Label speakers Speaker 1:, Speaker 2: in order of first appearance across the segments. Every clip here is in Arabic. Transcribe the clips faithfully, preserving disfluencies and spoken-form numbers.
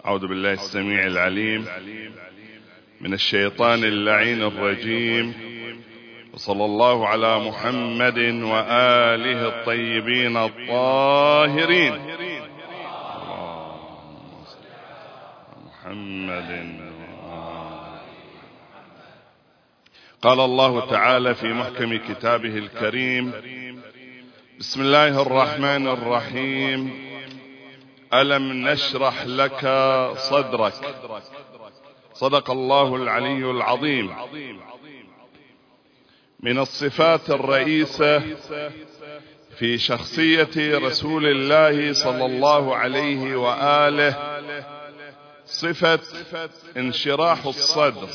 Speaker 1: أعوذ بالله السميع العليم من الشيطان اللعين الرجيم، وصلى الله على محمد وآله الطيبين الطاهرين. اللهم صل على محمد. قال الله تعالى في محكم كتابه الكريم: بسم الله الرحمن الرحيم. ألم نشرح لك صدرك. صدق الله العلي العظيم. من الصفات الرئيسة في شخصية رسول الله صلى الله عليه وآله صفة انشراح الصدر،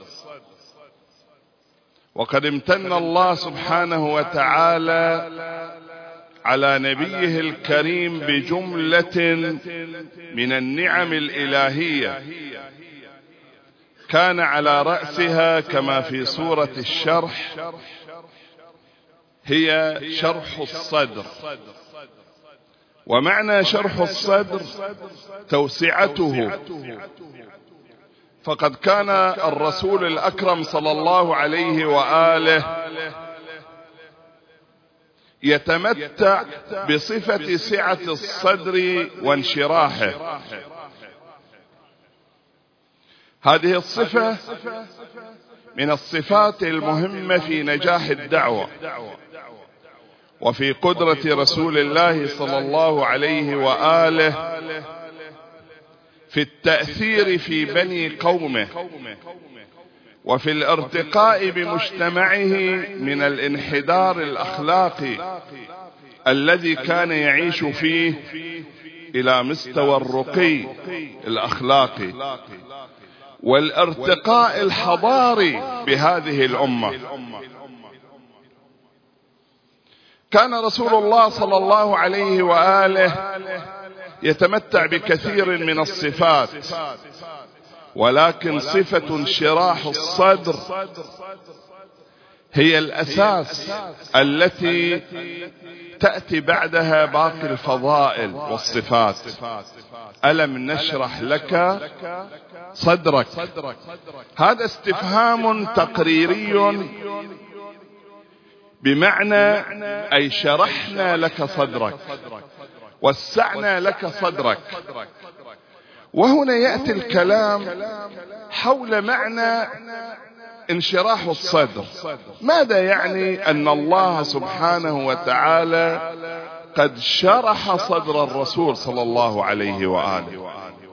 Speaker 1: وقد امتن الله سبحانه وتعالى على نبيه الكريم بجملة من النعم الإلهية، كان على رأسها كما في سورة الشرح هي شرح الصدر. ومعنى شرح الصدر توسعته، فقد كان الرسول الأكرم صلى الله عليه وآله يتمتع بصفة سعة الصدر وانشراحه. هذه الصفة من الصفات المهمة في نجاح الدعوة وفي قدرة رسول الله صلى الله عليه وآله في التأثير في بني قومه، وفي الارتقاء بمجتمعه من الانحدار الأخلاقي الذي كان يعيش فيه إلى مستوى الرقي الأخلاقي والارتقاء الحضاري بهذه الأمة. كان رسول الله صلى الله عليه وآله يتمتع بكثير من الصفات، ولكن صفة انشراح الصدر هي الأساس التي تأتي بعدها باقي الفضائل والصفات. ألم نشرح لك صدرك. هذا استفهام تقريري بمعنى أي شرحنا لك صدرك، وسعنا لك صدرك. وهنا يأتي الكلام حول معنى انشراح الصدر. ماذا يعني أن الله سبحانه وتعالى قد شرح صدر الرسول صلى الله عليه وآله؟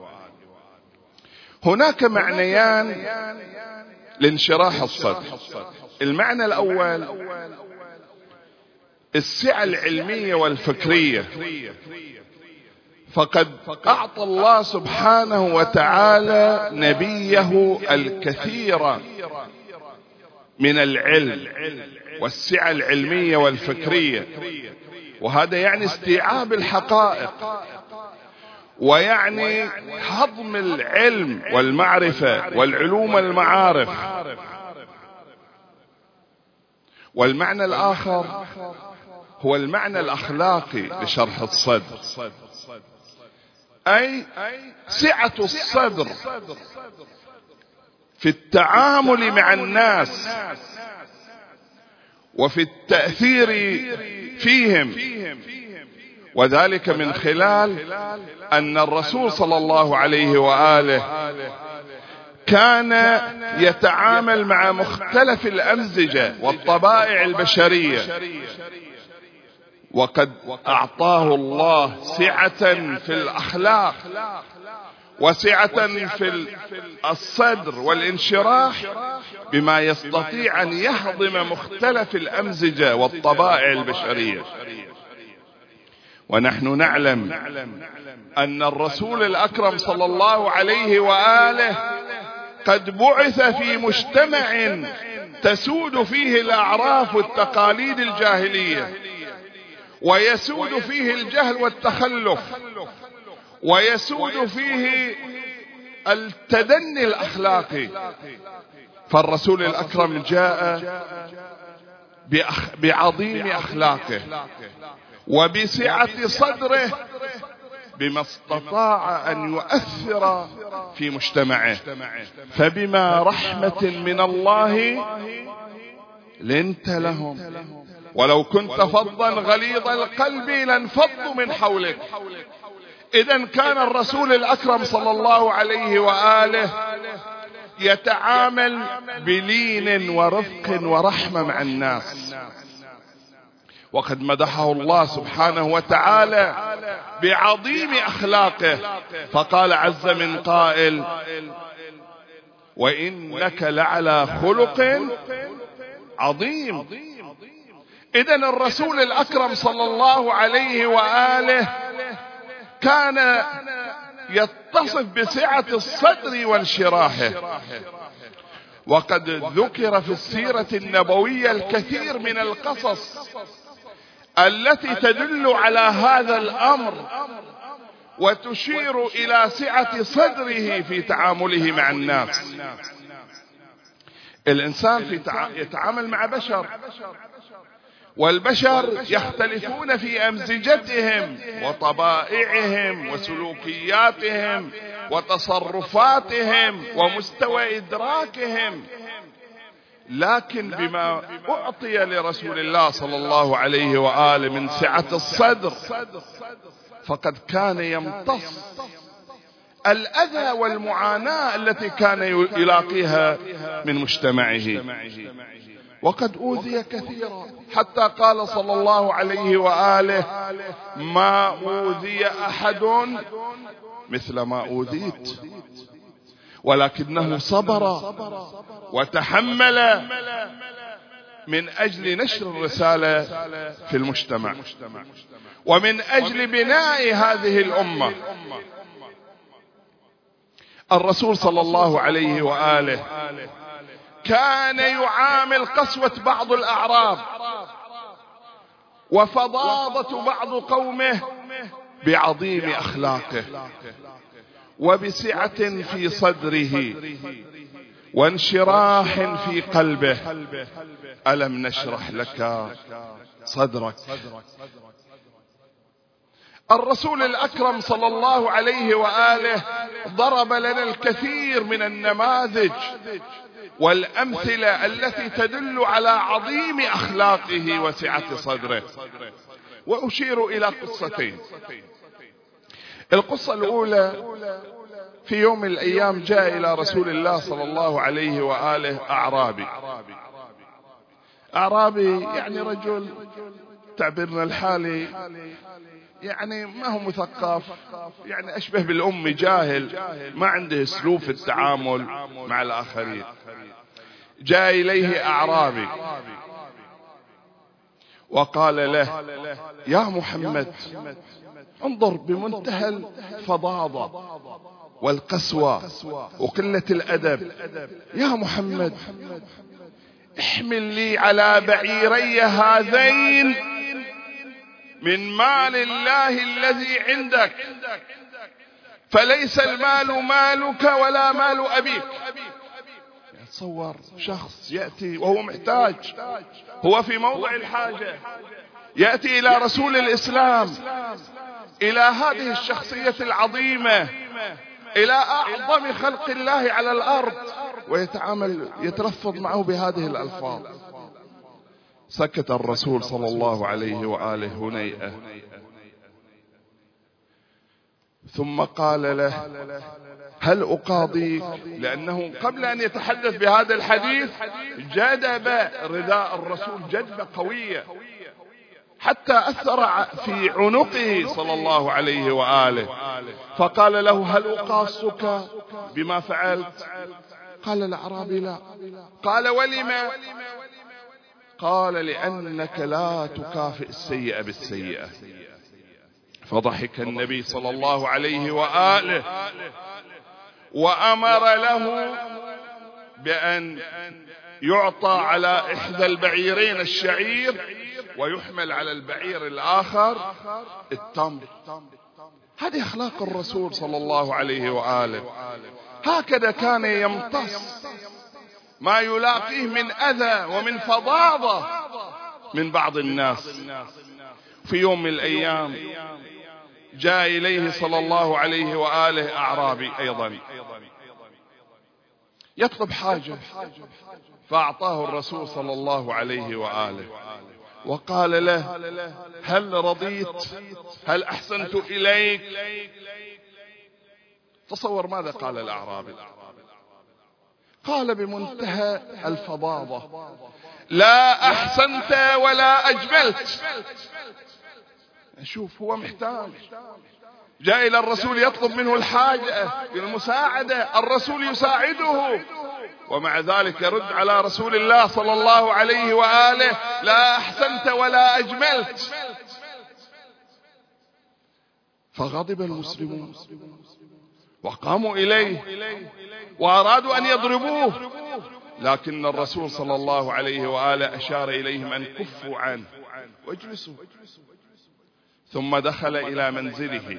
Speaker 1: هناك معنيان لانشراح الصدر. المعنى الأول السعة العلمية والفكرية، فقد أعطى الله سبحانه وتعالى نبيه الكثير من العلم والسعة العلمية والفكرية، وهذا يعني استيعاب الحقائق، ويعني هضم العلم والمعرفة والعلوم والمعارف. والمعنى الآخر هو المعنى الأخلاقي لشرح الصدر، أي سعة الصدر في التعامل مع الناس وفي التأثير فيهم، وذلك من خلال أن الرسول صلى الله عليه وآله كان يتعامل مع مختلف الأمزجة والطبائع البشرية، وقد أعطاه الله سعة في الأخلاق وسعة في الصدر والانشراح بما يستطيع أن يهضم مختلف الأمزجة والطبائع البشرية. ونحن نعلم أن الرسول الأكرم صلى الله عليه وآله قد بعث في مجتمع تسود فيه الأعراف والتقاليد الجاهلية، ويسود فيه الجهل والتخلف، ويسود فيه التدني الأخلاقي. فالرسول الأكرم جاء بعظيم أخلاقه وبسعة صدره بما استطاع أن يؤثر في مجتمعه، فبما رحمة من الله لنت لهم، ولو كنت فظا غليظ القلب لانفضوا من حولك. إذن كان الرسول الأكرم صلى الله عليه وآله يتعامل بلين ورفق ورحمة مع الناس، وقد مدحه الله سبحانه وتعالى بعظيم أخلاقه، فقال عز من قائل: وإنك لعلى خلق عظيم. إذن الرسول الأكرم صلى الله عليه وآله كان يتصف بسعة الصدر وانشراحه، وقد ذكر في السيرة النبوية الكثير من القصص التي تدل على هذا الأمر وتشير إلى سعة صدره في تعامله مع الناس. الإنسان في تع... يتعامل مع بشر، والبشر يختلفون في أمزجتهم وطبائعهم وسلوكياتهم وتصرفاتهم ومستوى إدراكهم، لكن بما أعطي لرسول الله صلى الله عليه وآله من سعة الصدر فقد كان يمتص الأذى والمعاناة التي كان يلاقيها من مجتمعه، وقد أوذي كثيرا، حتى قال صلى الله عليه وآله: ما أوذي أحد مثل ما أوذيت، ولكنه صبر وتحمل من أجل نشر الرسالة في المجتمع ومن أجل بناء هذه الأمة. الرسول صلى الله عليه وآله كان يعامل قسوة بعض الأعراب وفظاظة بعض قومه بعظيم أخلاقه وبسعة في صدره وانشراح في قلبه. ألم نشرح لك صدرك. الرسول الأكرم صلى الله عليه وآله ضرب لنا الكثير من النماذج والأمثلة التي تدل على عظيم أخلاقه وسعة صدره، وأشير إلى قصتين. القصة الأولى: في يوم من الأيام جاء إلى رسول الله صلى الله عليه وآله أعرابي. أعرابي يعني رجل تعبيرنا الحالي يعني ما هو مثقف، يعني أشبه بالأم، جاهل، ما عنده أسلوب في التعامل مع الآخرين. جاء إليه أعرابي وقال له: يا محمد، انظر بمنتهى الفظاظة والقسوة وقلة الأدب، يا محمد احمل لي على بعيري هذين من مال الله الذي عندك، فليس المال مالك ولا مال أبيك. تصور شخص يأتي وهو محتاج، هو في موضع الحاجة، يأتي إلى رسول الإسلام، إلى هذه الشخصية العظيمة، إلى أعظم خلق الله على الأرض، ويتعامل يتلفظ معه بهذه الألفاظ. سكت الرسول صلى الله عليه وآله هنيئة، ثم قال له: هل أقاضيك؟ لأنه قبل أن يتحدث بهذا الحديث جذب رداء الرسول جذبة قوية حتى أثر في عنقه صلى الله عليه وآله، فقال له: هل أقاصك بما فعلت؟ قال الأعرابي: لا. قال: ولما؟ قال: لأنك لا تكافئ السيئة بالسيئة. فضحك النبي صلى الله عليه وآله وأمر له بأن يعطى على إحدى البعيرين الشعير ويحمل على البعير الآخر التمر. هذه أخلاق الرسول صلى الله عليه وآله، هكذا كان يمتص ما يلاقيه من أذى ومن فظاظة من بعض الناس. في يوم من الأيام جاء إليه صلى الله عليه وآله أعرابي أيضا يطلب حاجة، فأعطاه الرسول صلى الله عليه وآله وقال له: هل رضيت؟ هل أحسنت إليك؟ تصور ماذا قال الأعرابي؟ قال بمنتهى الفظاظة: لا أحسنت ولا أجملت. شوف، هو محتاج، جاء إلى الرسول يطلب منه الحاجة المساعدة، الرسول يساعده، ومع ذلك يرد على رسول الله صلى الله عليه وآله: لا أحسنت ولا أجملت. فغضب المسلمون وقاموا إليه وأرادوا أن يضربوه، لكن الرسول صلى الله عليه وآله أشار إليهم أن كفوا عنه واجلسوا. ثم دخل إلى منزله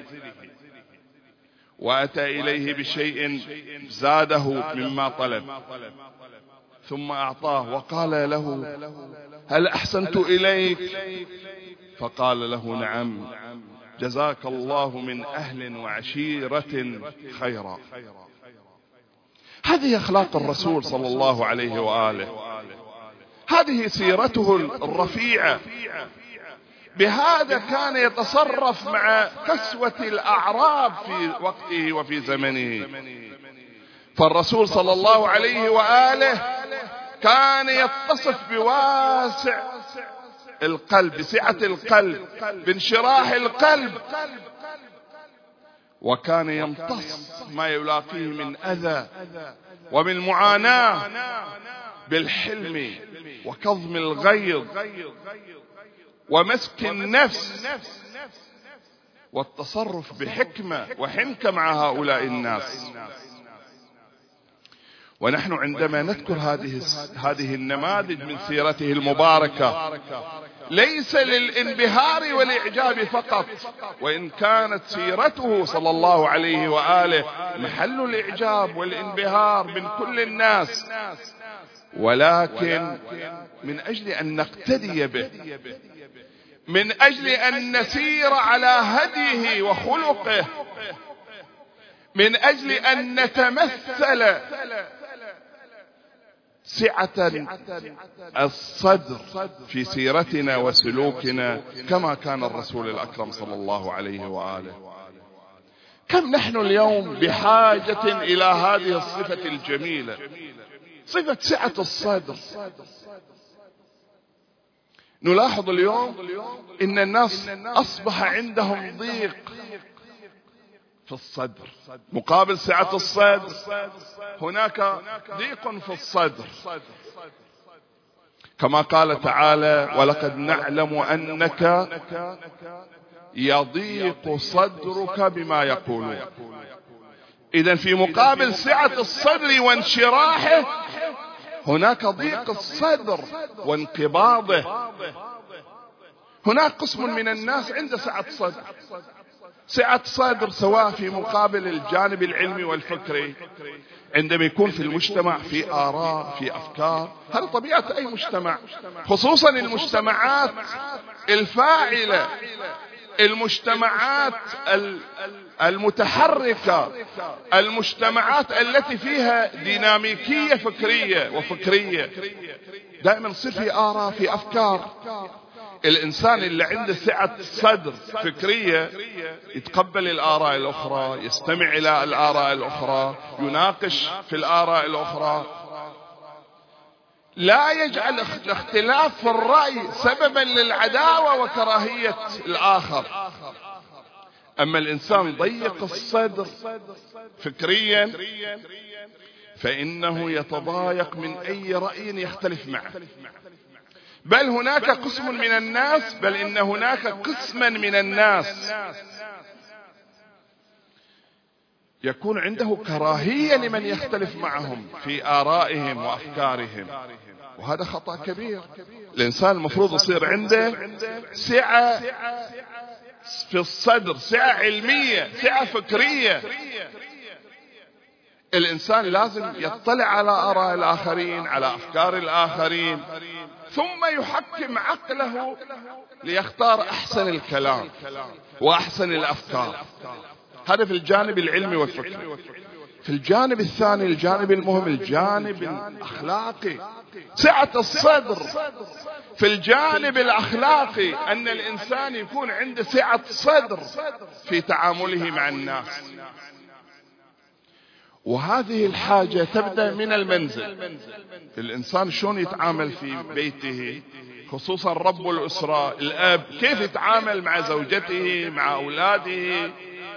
Speaker 1: وأتى إليه بشيء زاده مما طلب، ثم أعطاه وقال له: هل أحسنت إليك؟ فقال له: نعم، جزاك الله من أهل وعشيرة خيرا. هذه أخلاق الرسول صلى الله عليه وآله، هذه سيرته الرفيعة، بهذا كان يتصرف مع قسوة الأعراب في وقته وفي زمنه. فالرسول صلى الله عليه وآله كان يتصف بواسع القلب، بسعة القلب، بانشراح القلب، وكان يمتص ما يلاقيه من أذى ومن معاناة بالحلم وكظم الغيظ ومسك النفس والتصرف بحكمة وحنكة مع هؤلاء الناس. ونحن عندما نذكر هذه هذه النماذج من سيرته المباركة ليس للانبهار والإعجاب فقط، وإن كانت سيرته صلى الله عليه وآله محل الإعجاب والانبهار من كل الناس، ولكن من أجل أن نقتدي به، من أجل أن نسير على هديه وخلقه، من أجل أن نتمثل سعة الصدر في سيرتنا وسلوكنا كما كان الرسول الأكرم صلى الله عليه وآله. كم نحن اليوم بحاجة إلى هذه الصفة الجميلة، صفة سعة الصدر. نلاحظ اليوم إن الناس أصبح عندهم ضيق في الصدر، مقابل سعة الصدر هناك ضيق في الصدر، كما قال تعالى: ولقد نعلم أنك يضيق صدرك بما يقولون. إذن في مقابل سعة الصدر وانشراحه هناك ضيق الصدر وانقباضه. هناك قسم من الناس عنده سعة صدر، سعة صدر سواء في مقابل الجانب العلمي والفكري، عندما يكون في المجتمع في آراء، في أفكار. هذا طبيعة أي مجتمع، خصوصا المجتمعات الفاعلة، المجتمعات المتحركة، المجتمعات التي فيها ديناميكية فكرية وفكرية، دائما يصير في آراء، في أفكار. الإنسان اللي عنده سعة صدر فكرية يتقبل الآراء الأخرى، يستمع إلى الآراء الأخرى، يناقش في الآراء الأخرى، لا يجعل الاختلاف في الرأي سببا للعداوة وكراهية الآخر. أما الإنسان ضيق الصدر فكريا فإنه يتضايق من أي رأي يختلف معه. بل هناك قسم من الناس، بل إن هناك قسما من الناس يكون عنده كراهية لمن يختلف معهم في آرائهم وأفكارهم، وهذا خطأ كبير. الإنسان المفروض يصير عنده سعة في الصدر، سعة علمية، سعة فكرية. الإنسان لازم يطلع على آراء الآخرين، على أفكار الآخرين، ثم يحكم عقله ليختار أحسن الكلام وأحسن الأفكار. هذا في الجانب العلمي والفكري. في الجانب الثاني، الجانب المهم، الجانب الأخلاقي، سعة الصدر. في الجانب الأخلاقي أن الإنسان يكون عنده سعة صدر في تعامله مع الناس، وهذه الحاجة تبدأ من المنزل. الإنسان شلون يتعامل في بيته، خصوصا رب الأسرة الأب، كيف يتعامل مع زوجته، مع أولاده؟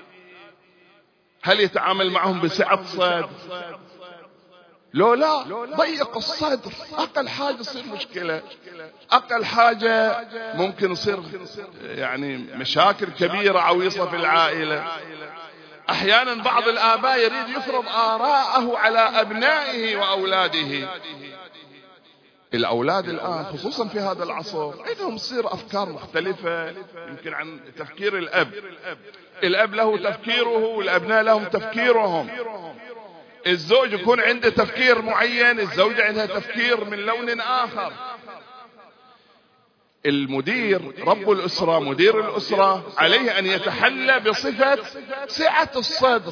Speaker 1: هل يتعامل معهم بسعة صدر؟ لو لا، ضيق الصدر، أقل حاجة تصير مشكلة، أقل حاجة ممكن يصير يعني مشاكل كبيرة عويصة في العائلة. أحيانا بعض الآباء يريد يفرض آراءه على أبنائه وأولاده. الأولاد الآن خصوصا في هذا العصر عندهم تصير أفكار مختلفة يمكن عن تفكير الأب. الأب له تفكيره والأبناء لهم تفكيرهم. الزوج يكون عنده تفكير معين، الزوجة عندها تفكير من لون آخر. المدير، رب الأسرة، مدير الأسرة، عليه أن يتحلى بصفة سعة الصدر.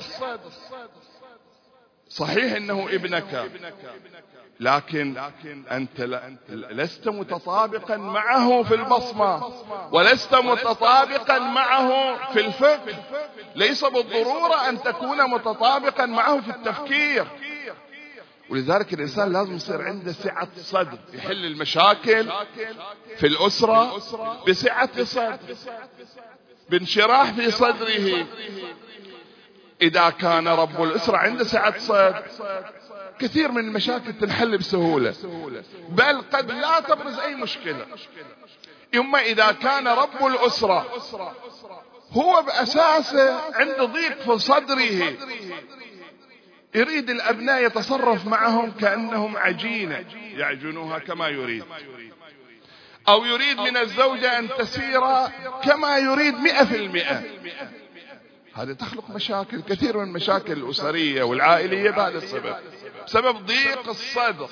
Speaker 1: صحيح أنه ابنك، لكن أنت لست متطابقا معه في البصمة، ولست متطابقا معه في الفقه. ليس بالضرورة أن تكون متطابقا معه في التفكير. ولذلك الإنسان لازم يصير عنده سعة صدر، يحل المشاكل في الأسرة بسعة صدر، بانشراح في صدره. إذا كان رب الأسرة عنده سعة صدر، كثير من المشاكل تنحل بسهولة، بل قد لا تبرز أي مشكلة. إما إذا كان رب الأسرة هو بأساسه عنده ضيق في صدره، يريد الأبناء يتصرف معهم كأنهم عجينة يعجنوها كما يريد، أو يريد من الزوجة أن تسير كما يريد مئة في المئة. هذا تخلق مشاكل، كثير من المشاكل الأسرية والعائلية بهذا السبب، بسبب ضيق الصدر.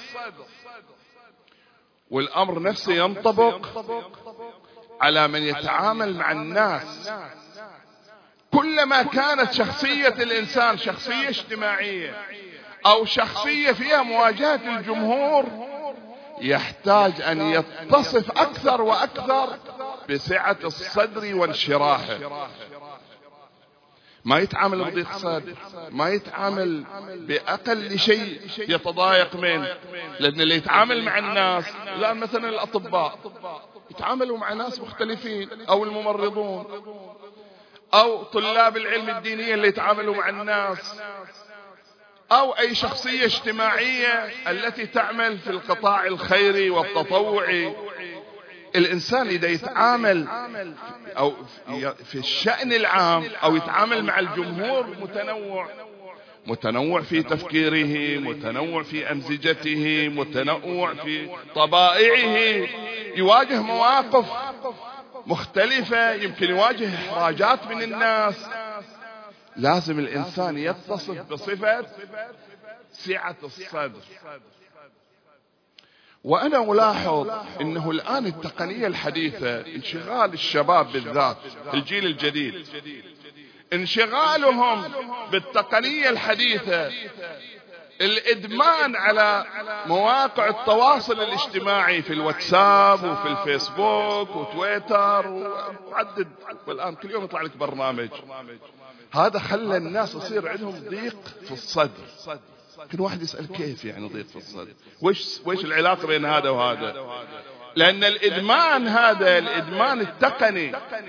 Speaker 1: والأمر نفسه ينطبق على من يتعامل مع الناس. كلما كانت شخصية الإنسان شخصية اجتماعية أو شخصية فيها مواجهة الجمهور، يحتاج أن يتصف أكثر وأكثر بسعة الصدر وانشراحه. ما يتعامل بضيق صدر، ما يتعامل بأقل شيء يتضايق منه. لأن اللي يتعامل مع الناس، الآن مثلا الأطباء يتعاملوا مع ناس مختلفين، أو الممرضون، أو طلاب العلم الدينية اللي يتعاملوا مع الناس، أو أي شخصية اجتماعية التي تعمل في القطاع الخيري والتطوعي. الإنسان إذا يتعامل أو في الشأن العام أو يتعامل مع الجمهور متنوع، متنوع في تفكيره، متنوع في أمزجته، متنوع في طبائعه، يواجه مواقف مختلفة، يمكن يواجه إحراجات من الناس. لازم الإنسان يتصف بصفة سعة الصدر. وأنا ألاحظ أنه الآن التقنية الحديثة، انشغال الشباب بالذات الجيل الجديد، انشغالهم بالتقنية الحديثة، الإدمان على مواقع التواصل الاجتماعي في الواتساب وفي الفيسبوك وتويتر وعدد، والآن كل يوم يطلع لك برنامج. هذا خلى الناس يصير عندهم ضيق في الصدر. كل واحد يسأل كيف يعني ضيق في الصدر؟ وش وش العلاقة بين هذا وهذا؟ لأن الإدمان هذا، الإدمان التقني،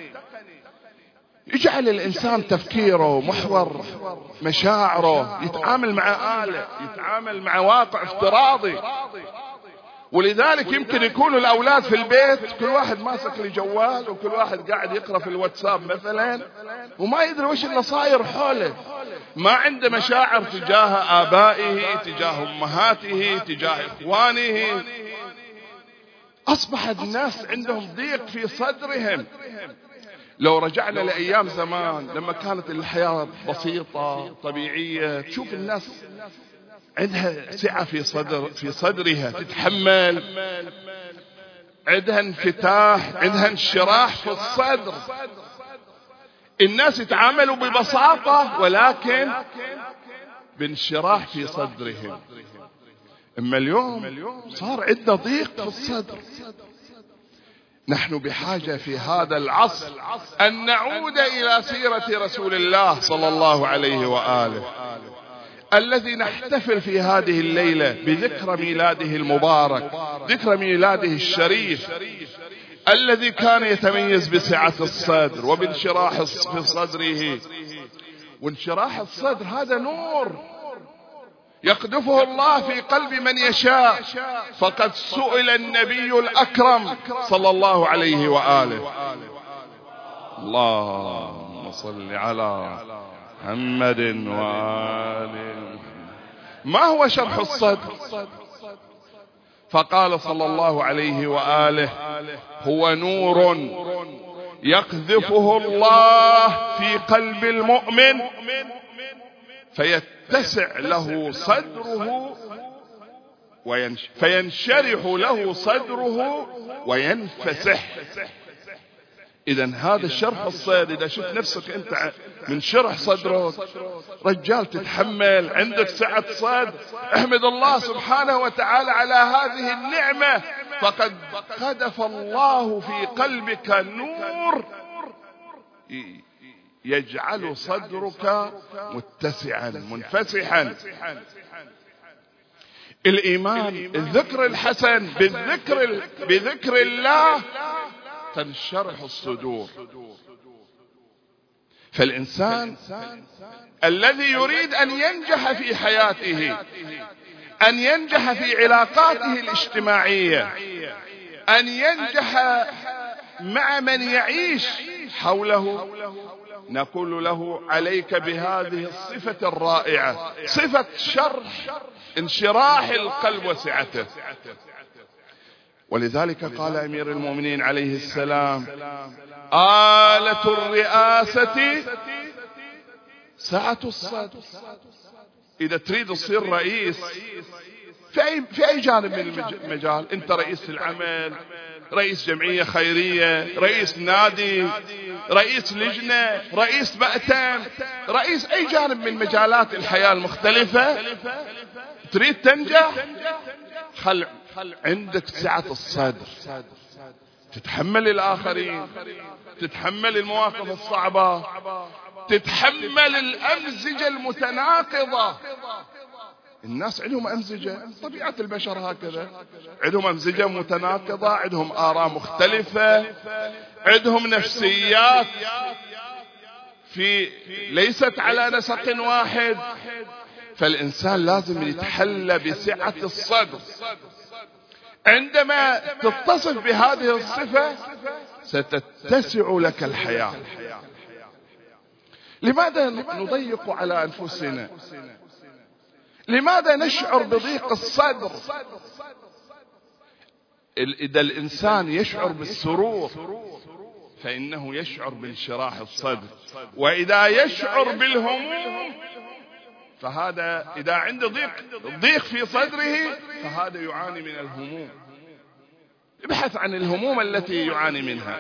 Speaker 1: يجعل الإنسان تفكيره محور مشاعره يتعامل مع آلة، يتعامل مع واقع افتراضي. ولذلك يمكن يكونوا الأولاد في البيت كل واحد ماسك لي جوال، وكل واحد قاعد يقرأ في الواتساب مثلا، وما يدري وش اللي صاير حوله. ما عنده مشاعر تجاه آبائه، تجاه أمهاته، تجاه إخوانه. أصبح الناس عندهم ضيق في صدرهم. لو رجعنا لأيام زمان لما كانت الحياة بسيطة طبيعية، تشوف الناس عندها سعة في صدر في صدرها، تتحمل، عندها انفتاح، عندها انشراح في الصدر. الناس يتعاملوا ببساطة ولكن بانشراح في صدرهم. اما اليوم صار عندنا ضيق في الصدر. نحن بحاجة في هذا العصر أن نعود إلى سيرة رسول الله صلى الله عليه وآله، الذي نحتفل في هذه الليلة بذكرى ميلاده المبارك، ذكرى ميلاده الشريف، الذي كان يتميز بسعة الصدر وبانشراح في صدره. وانشراح الصدر هذا نور يقذفه الله في قلب من يشاء. فقد سئل النبي الأكرم صلى الله عليه وآله: اللهم صل على محمد وآله، ما هو شرح الصدر؟ فقال صلى الله عليه وآله: هو نور يقذفه الله في قلب المؤمن فيتسع له صدره وينش فينشرح له صدره وينفسح. إذن هذا الشرح الصدر. إذا شفت نفسك أنت من شرح صدرك رجال تتحمل، عندك سعة صدر، احمد الله سبحانه وتعالى على هذه النعمة، فقد قذف الله في قلبك نور يجعل صدرك متسعا منفسحا. الإيمان، الذكر الحسن، بالذكر بذكر الله تنشرح الصدور. فالإنسان الذي يريد أن ينجح في حياته، أن ينجح في علاقاته الاجتماعية، أن ينجح مع من يعيش حوله، نقول له: عليك بهذه الصفة الرائعة، صفة شرح انشراح القلب وسعته. ولذلك قال أمير المؤمنين عليه السلام: آلة الرئاسة سعة الصدر. إذا تريد تصير رئيس في أي, في أي جانب من المجال، أنت رئيس العمل، رئيس جمعية خيرية، رئيس نادي، رئيس لجنة، رئيس مأتم، رئيس أي جانب من مجالات الحياة المختلفة، تريد تنجح، خل عندك سعة الصدر، تتحمل الآخرين، تتحمل المواقف الصعبة، تتحمل الأمزجة المتناقضة. الناس عندهم أمزجة، طبيعة البشر هكذا، عندهم أمزجة متناقضة، عندهم آراء مختلفة، عندهم نفسيات في ليست على نسق واحد. فالإنسان لازم يتحلى بسعة الصدر. عندما تتصف بهذه الصفة ستتسع لك الحياة. لماذا نضيق على أنفسنا؟ لماذا نشعر بضيق الصدر؟ إذا الإنسان يشعر بالسرور فإنه يشعر بانشراح الصدر، وإذا يشعر بالهموم فهذا، إذا عنده ضيق ضيق في صدره فهذا يعاني من الهموم. ابحث عن الهموم التي يعاني منها.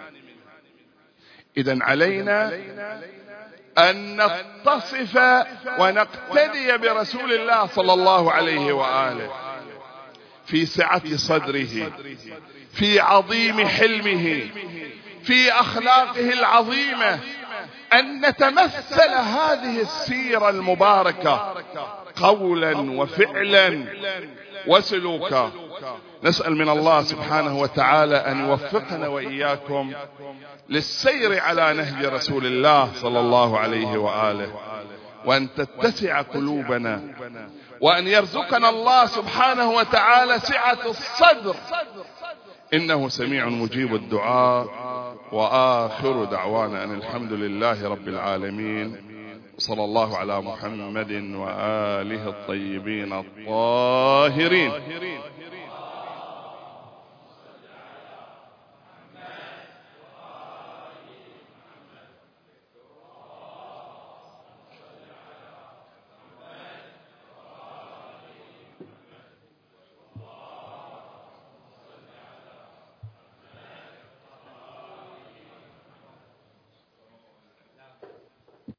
Speaker 1: إذن علينا أن نتصف ونقتدي برسول الله صلى الله عليه وآله في سعة صدره، في عظيم حلمه، في أخلاقه العظيمة، أن نتمثل هذه السيرة المباركة قولا وفعلا وسلوكا. نسأل من الله سبحانه وتعالى أن يوفقنا وإياكم للسير على نهج رسول الله صلى الله عليه وآله، وأن تتسع قلوبنا، وأن يرزقنا الله سبحانه وتعالى سعة الصدر، إنه سميع مجيب الدعاء. وآخر دعوانا أن الحمد لله رب العالمين، صلى الله على محمد وآله الطيبين الطاهرين.